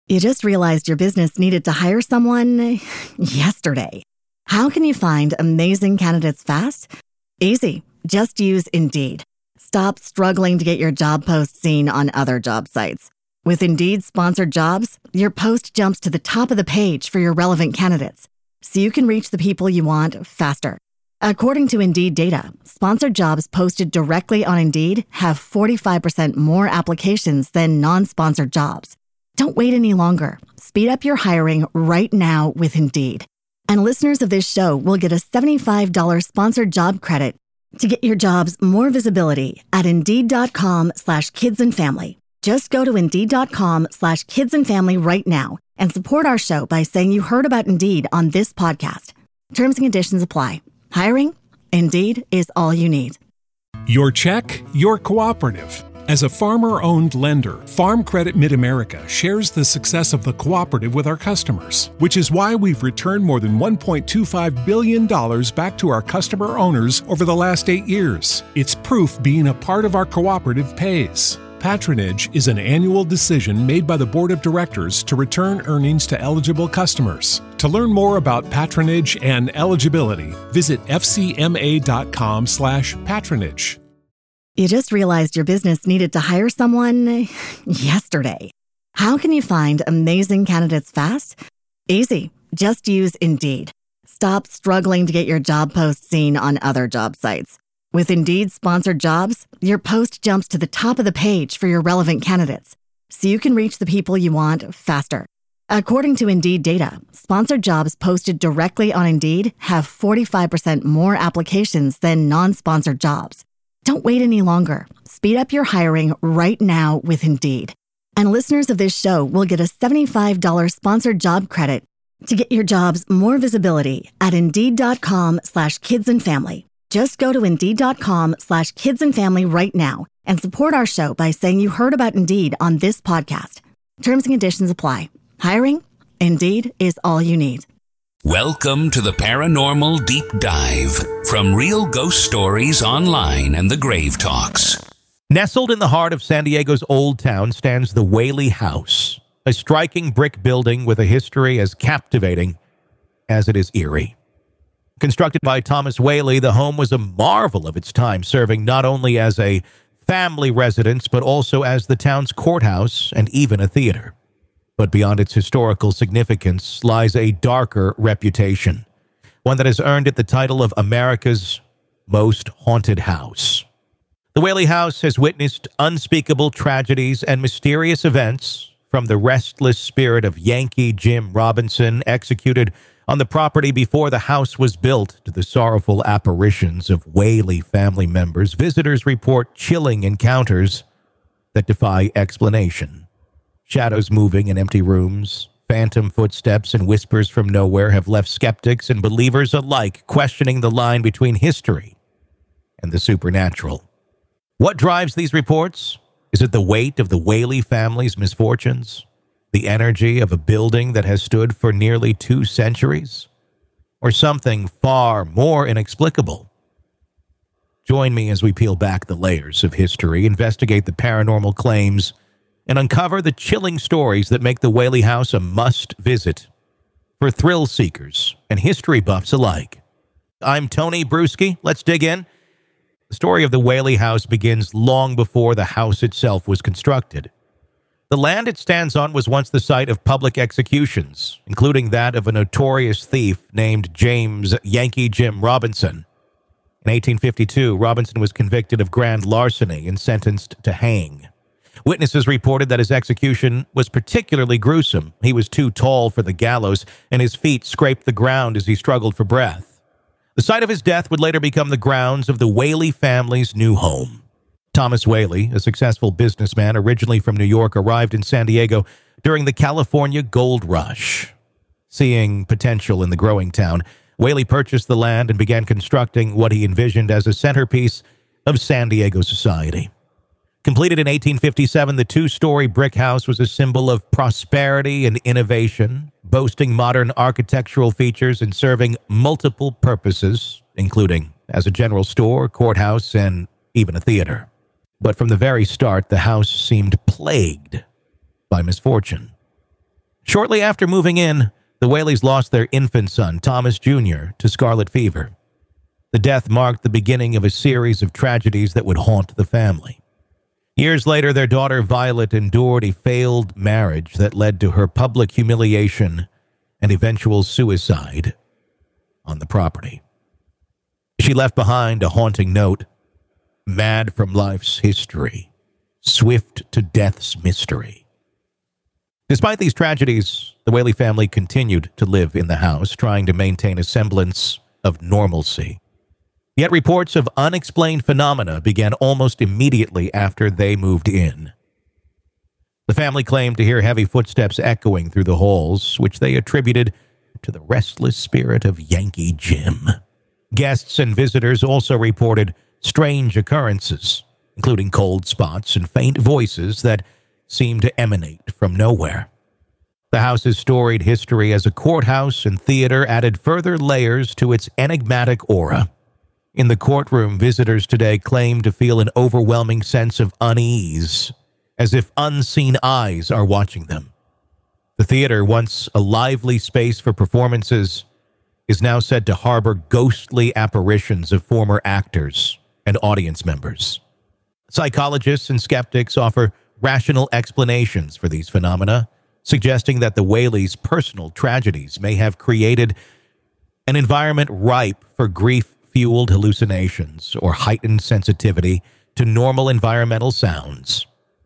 You just realized your business needed to hire someone yesterday. How can you find amazing candidates fast? Easy. Just use Indeed. Stop struggling to get your job post seen on other job sites. With Indeed sponsored jobs, your post jumps to the top of the page for your relevant candidates, so you can reach the people you want faster. According to Indeed data, sponsored jobs posted directly on Indeed have 45% more applications than non-sponsored jobs. Don't wait any longer. Speed up your hiring right now with Indeed. And listeners of this show will get a $75 sponsored job credit to get your jobs more visibility at Indeed.com/kidsandfamily. Just go to Indeed.com/kidsandfamily right now and support our show by saying you heard about Indeed on this podcast. Terms and conditions apply. Hiring? Indeed is all you need. Your check, your cooperative. As a farmer-owned lender, Farm Credit Mid-America shares the success of the cooperative with our customers, which is why we've returned more than $1.25 billion back to our customer owners over the last 8 years. It's proof being a part of our cooperative pays. Patronage is an annual decision made by the Board of Directors to return earnings to eligible customers. To learn more about patronage and eligibility, visit fcma.com/patronage. You just realized your business needed to hire someone yesterday. How can you find amazing candidates fast? Easy. Just use Indeed. Stop struggling to get your job post seen on other job sites. With Indeed sponsored jobs, your post jumps to the top of the page for your relevant candidates, so you can reach the people you want faster. According to Indeed data, sponsored jobs posted directly on Indeed have 45% more applications than non-sponsored jobs. Don't wait any longer. Speed up your hiring right now with Indeed. And listeners of this show will get a $75 sponsored job credit to get your jobs more visibility at Indeed.com/kidsandfamily. Just go to Indeed.com/kidsandfamily right now and support our show by saying you heard about Indeed on this podcast. Terms and conditions apply. Hiring? Indeed is all you need. Welcome to the Paranormal Deep Dive from Real Ghost Stories Online and the Grave Talks. Nestled in the heart of San Diego's Old Town stands the Whaley House, a striking brick building with a history as captivating as it is eerie. Constructed by Thomas Whaley, the home was a marvel of its time, serving not only as a family residence, but also as the town's courthouse and even a theater. But beyond its historical significance lies a darker reputation, one that has earned it the title of America's most haunted house. The Whaley House has witnessed unspeakable tragedies and mysterious events, from the restless spirit of Yankee Jim Robinson, executed on the property before the house was built, to the sorrowful apparitions of Whaley family members. Visitors report chilling encounters that defy explanation. Shadows moving in empty rooms, phantom footsteps, and whispers from nowhere have left skeptics and believers alike questioning the line between history and the supernatural. What drives these reports? Is it the weight of the Whaley family's misfortunes? The energy of a building that has stood for nearly 2 centuries? Or something far more inexplicable? Join me as we peel back the layers of history, investigate the paranormal claims, and uncover the chilling stories that make the Whaley House a must-visit for thrill seekers and history buffs alike. I'm Tony Bruschi. Let's dig in. The story of the Whaley House begins long before the house itself was constructed. The land it stands on was once the site of public executions, including that of a notorious thief named James Yankee Jim Robinson. In 1852, Robinson was convicted of grand larceny and sentenced to hang. Witnesses reported that his execution was particularly gruesome. He was too tall for the gallows, and his feet scraped the ground as he struggled for breath. The site of his death would later become the grounds of the Whaley family's new home. Thomas Whaley, a successful businessman originally from New York, arrived in San Diego during the California Gold Rush. Seeing potential in the growing town, Whaley purchased the land and began constructing what he envisioned as a centerpiece of San Diego society. Completed in 1857, the 2-story brick house was a symbol of prosperity and innovation, boasting modern architectural features and serving multiple purposes, including as a general store, courthouse, and even a theater. But from the very start, the house seemed plagued by misfortune. Shortly after moving in, the Whaleys lost their infant son, Thomas Jr., to scarlet fever. The death marked the beginning of a series of tragedies that would haunt the family. Years later, their daughter Violet endured a failed marriage that led to her public humiliation and eventual suicide on the property. She left behind a haunting note: mad from life's history, swift to death's mystery. Despite these tragedies, the Whaley family continued to live in the house, trying to maintain a semblance of normalcy. Yet reports of unexplained phenomena began almost immediately after they moved in. The family claimed to hear heavy footsteps echoing through the halls, which they attributed to the restless spirit of Yankee Jim. Guests and visitors also reported strange occurrences, including cold spots and faint voices that seemed to emanate from nowhere. The house's storied history as a courthouse and theater added further layers to its enigmatic aura. In the courtroom, visitors today claim to feel an overwhelming sense of unease, as if unseen eyes are watching them. The theater, once a lively space for performances, is now said to harbor ghostly apparitions of former actors and audience members. Psychologists and skeptics offer rational explanations for these phenomena, suggesting that the Whaleys' personal tragedies may have created an environment ripe for grief-fueled hallucinations or heightened sensitivity to normal environmental sounds.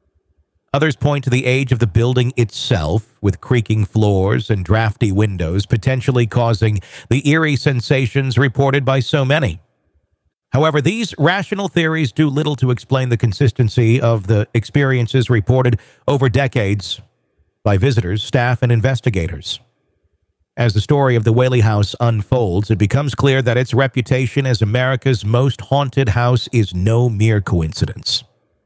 Others point to the age of the building itself, with creaking floors and drafty windows potentially causing the eerie sensations reported by so many. However, these rational theories do little to explain the consistency of the experiences reported over decades by visitors, staff, and investigators. As the story of the Whaley House unfolds, it becomes clear that its reputation as America's most haunted house is no mere coincidence.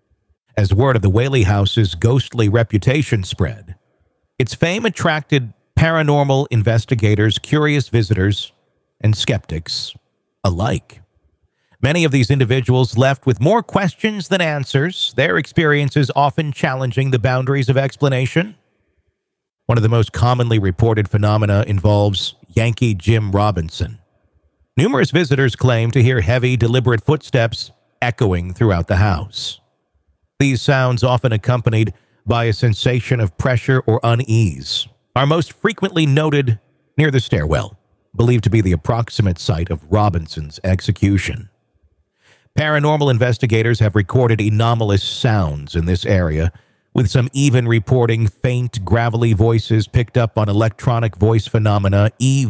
As word of the Whaley House's ghostly reputation spread, its fame attracted paranormal investigators, curious visitors, and skeptics alike. Many of these individuals left with more questions than answers, their experiences often challenging the boundaries of explanation. One of the most commonly reported phenomena involves Yankee Jim Robinson. Numerous visitors claim to hear heavy, deliberate footsteps echoing throughout the house. These sounds, often accompanied by a sensation of pressure or unease, are most frequently noted near the stairwell, believed to be the approximate site of Robinson's execution. Paranormal investigators have recorded anomalous sounds in this area, with some even reporting faint, gravelly voices picked up on electronic voice phenomena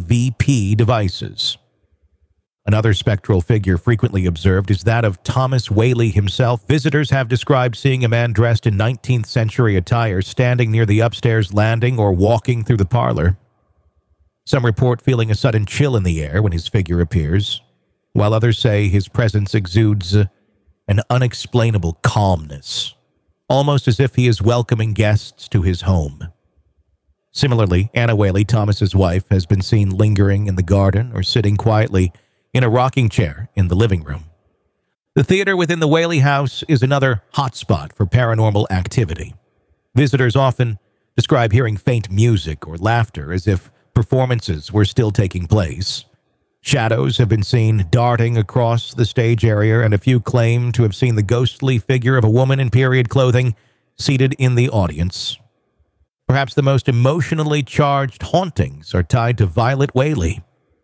EVP devices. Another spectral figure frequently observed is that of Thomas Whaley himself. Visitors have described seeing a man dressed in 19th century attire standing near the upstairs landing or walking through the parlor. Some report feeling a sudden chill in the air when his figure appears, while others say his presence exudes an unexplainable calmness, almost as if he is welcoming guests to his home. Similarly, Anna Whaley, Thomas's wife, has been seen lingering in the garden or sitting quietly in a rocking chair in the living room. The theater within the Whaley House is another hotspot for paranormal activity. Visitors often describe hearing faint music or laughter as if performances were still taking place. Shadows have been seen darting across the stage area, and a few claim to have seen the ghostly figure of a woman in period clothing seated in the audience. Perhaps the most emotionally charged hauntings are tied to Violet Whaley.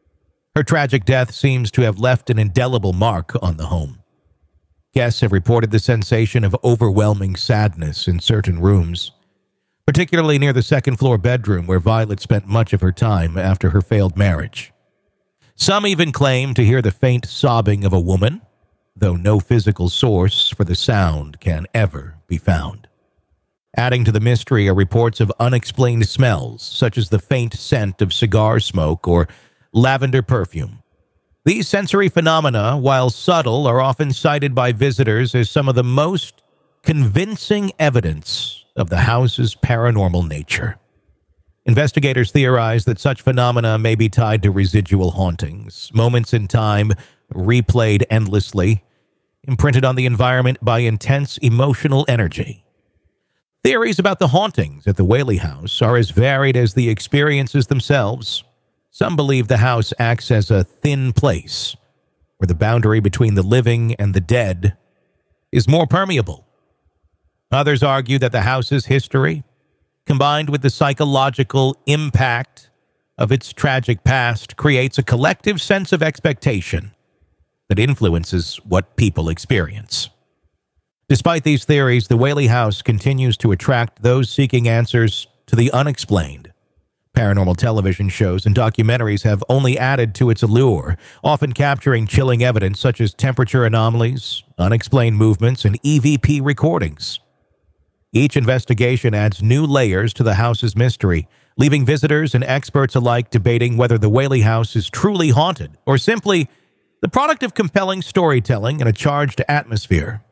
Her tragic death seems to have left an indelible mark on the home. Guests have reported the sensation of overwhelming sadness in certain rooms, particularly near the second-floor bedroom where Violet spent much of her time after her failed marriage. Some even claim to hear the faint sobbing of a woman, though no physical source for the sound can ever be found. Adding to the mystery are reports of unexplained smells, such as the faint scent of cigar smoke or lavender perfume. These sensory phenomena, while subtle, are often cited by visitors as some of the most convincing evidence of the house's paranormal nature. Investigators theorize that such phenomena may be tied to residual hauntings, moments in time replayed endlessly, imprinted on the environment by intense emotional energy. Theories about the hauntings at the Whaley House are as varied as the experiences themselves. Some believe the house acts as a thin place, where the boundary between the living and the dead is more permeable. Others argue that the house's history, combined with the psychological impact of its tragic past, creates a collective sense of expectation that influences what people experience. Despite these theories, the Whaley House continues to attract those seeking answers to the unexplained. Paranormal television shows and documentaries have only added to its allure, often capturing chilling evidence such as temperature anomalies, unexplained movements, and EVP recordings. Each investigation adds new layers to the house's mystery, leaving visitors and experts alike debating whether the Whaley House is truly haunted or simply the product of compelling storytelling and a charged atmosphere.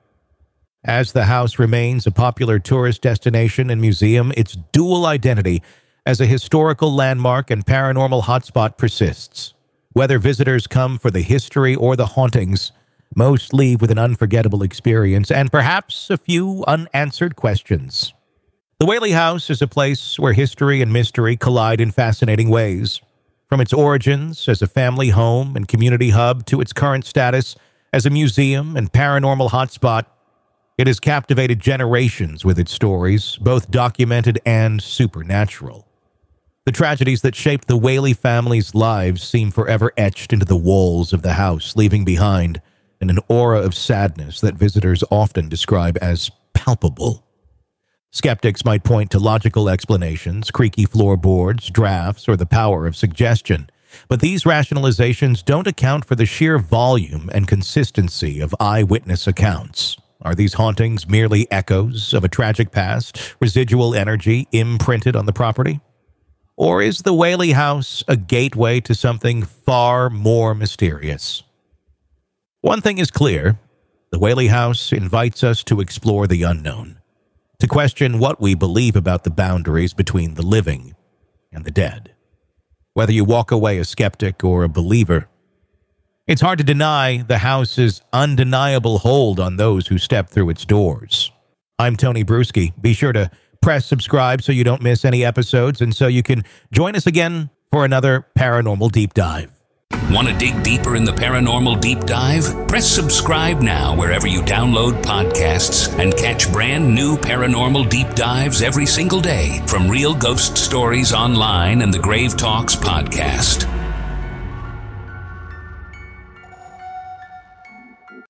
As the house remains a popular tourist destination and museum, its dual identity as a historical landmark and paranormal hotspot persists. Whether visitors come for the history or the hauntings, most leave with an unforgettable experience and perhaps a few unanswered questions. The Whaley House is a place where history and mystery collide in fascinating ways. From its origins as a family home and community hub to its current status as a museum and paranormal hotspot, it has captivated generations with its stories, both documented and supernatural. The tragedies that shaped the Whaley family's lives seem forever etched into the walls of the house, leaving behind an aura of sadness that visitors often describe as palpable. Skeptics might point to logical explanations, creaky floorboards, drafts, or the power of suggestion, but these rationalizations don't account for the sheer volume and consistency of eyewitness accounts. Are these hauntings merely echoes of a tragic past, residual energy imprinted on the property? Or is the Whaley House a gateway to something far more mysterious? One thing is clear: the Whaley House invites us to explore the unknown, to question what we believe about the boundaries between the living and the dead. Whether you walk away a skeptic or a believer, it's hard to deny the house's undeniable hold on those who step through its doors. I'm Tony Bruschi. Be sure to press subscribe so you don't miss any episodes and so you can join us again for another Paranormal Deep Dive. Want to dig deeper in the Paranormal Deep Dive? Press subscribe now wherever you download podcasts and catch brand new Paranormal Deep Dives every single day from Real Ghost Stories Online and the Grave Talks podcast.